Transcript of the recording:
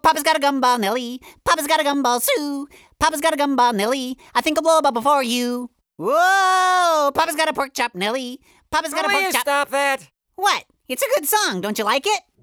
Papa's got a gumball, Nelly. Papa's got a gumball, Sue. Papa's got a gumball, Nelly. I think I'll blow a bubble for you. Whoa! Papa's got a pork chop, Nelly. Papa's got a pork chop. Stop that! What? It's a good song. Don't you like it?